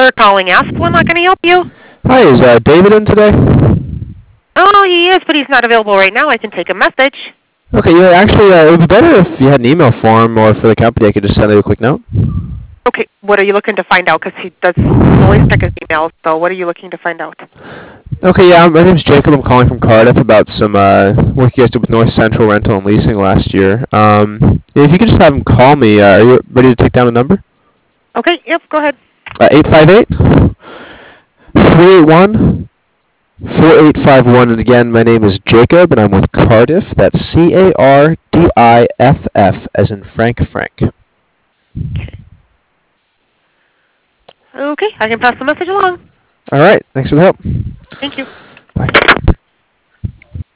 for calling Asplin. How can I help you? Hi, is David in today? Oh, he is, but he's not available right now. I can take a message. Okay, yeah, actually, it would be better if you had an email for him or for the company. I could just send him a quick note. Okay, what are you looking to find out? Because he does always check his emails, so what are you looking to find out? Okay, yeah, my name's Jacob. I'm calling from Cardiff about some work you guys did with North Central Rental and Leasing last year. If you could just have him call me, are you ready to take down a number? Okay, yep, go ahead. 858 381 4851. And again, my name is Jacob, and I'm with Cardiff. That's Cardiff, as in Frank. Okay, I can pass the message along. All right, thanks for the help. Thank you. Bye.